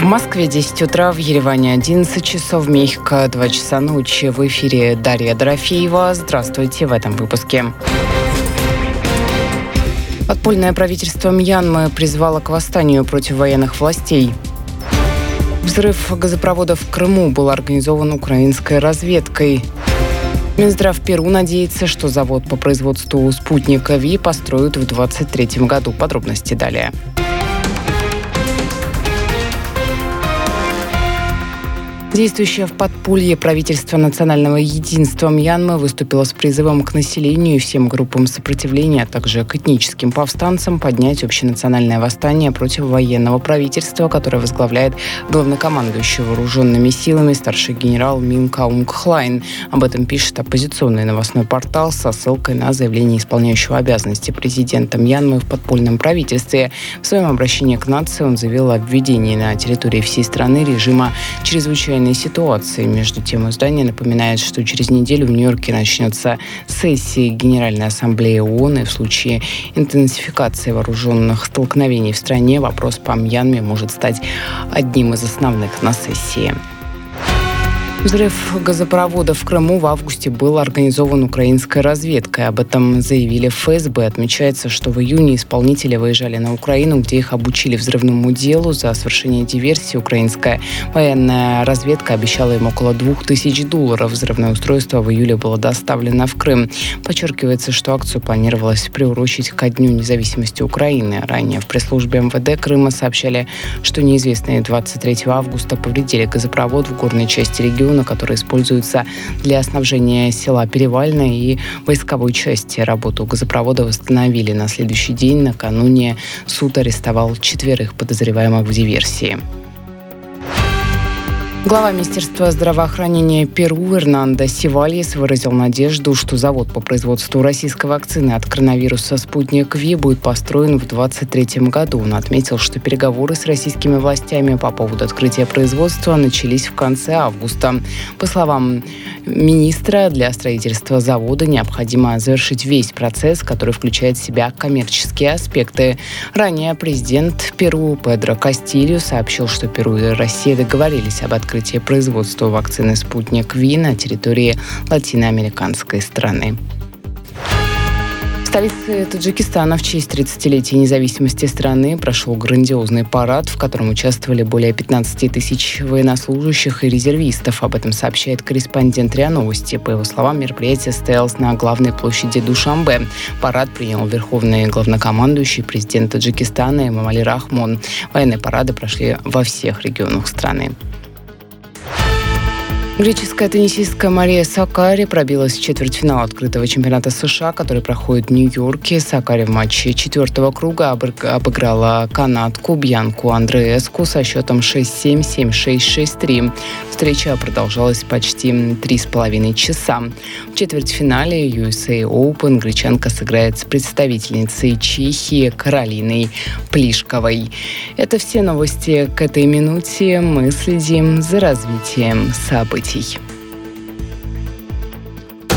Москве 10 утра, в Ереване 11 часов, в Мехико 2 часа ночи. В эфире Дарья Дорофеева. Здравствуйте в этом выпуске. Подпольное правительство Мьянмы призвало к восстанию против военных властей. Взрыв газопровода в Крыму был организован украинской разведкой. Минздрав Перу надеется, что завод по производству спутника ВИ построят в 2023 году. Подробности далее. Действующее в подполье правительство национального единства Мьянмы выступило с призывом к населению и всем группам сопротивления, а также к этническим повстанцам поднять общенациональное восстание против военного правительства, которое возглавляет главнокомандующий вооруженными силами старший генерал Мин Аунг Хлайн. Об этом пишет оппозиционный новостной портал со ссылкой на заявление исполняющего обязанности президента Мьянмы в подпольном правительстве. В своем обращении к нации он заявил о введении на территории всей страны режима чрезвычайной ситуации. Между тем, издание напоминает, что через неделю в Нью-Йорке начнется сессия Генеральной Ассамблеи ООН, и в случае интенсификации вооруженных столкновений в стране вопрос по Мьянме может стать одним из основных на сессии. Взрыв газопровода в Крыму в августе был организован украинской разведкой. Об этом заявили в ФСБ. Отмечается, что в июне исполнители выезжали на Украину, где их обучили взрывному делу. За совершение диверсии украинская военная разведка обещала им около $2000. Взрывное устройство в июле было доставлено в Крым. Подчеркивается, что акцию планировалось приурочить ко Дню независимости Украины. Ранее в пресс-службе МВД Крыма сообщали, что неизвестные 23 августа повредили газопровод в горной части региона, который используется для снабжения села Перевальное и войсковой части. Работу газопровода восстановили на следующий день. Накануне суд арестовал 4 подозреваемых в диверсии. Глава Министерства здравоохранения Перу Эрнандо Сивальес выразил надежду, что завод по производству российской вакцины от коронавируса «Спутник ВИ» будет построен в 2023 году. Он отметил, что переговоры с российскими властями по поводу открытия производства начались в конце августа. По словам министра, для строительства завода необходимо завершить весь процесс, который включает в себя коммерческие аспекты. Ранее президент Перу Педро Кастильо сообщил, что Перу и Россия договорились об открытии производства вакцины «Спутник ВИ» на территории латиноамериканской страны. В столице Таджикистана в честь 30-летия независимости страны прошел грандиозный парад, в котором участвовали более 15 тысяч военнослужащих и резервистов. Об этом сообщает корреспондент РИА Новости. По его словам, мероприятие состоялось на главной площади Душанбе. Парад принял верховный главнокомандующий президент Таджикистана Эмомали Рахмон. Военные парады прошли во всех регионах страны. Греческая теннисистка Мария Саккари пробилась в четвертьфинал открытого чемпионата США, который проходит в Нью-Йорке. Саккари в матче 4-го круга обыграла канадку Бьянку Андрееску со счетом 6-7, 7-6, 6-3. Встреча продолжалась почти 3,5 часа. В четвертьфинале USA Open гречанка сыграет с представительницей Чехии Каролиной Плишковой. Это все новости к этой минуте. Мы следим за развитием событий.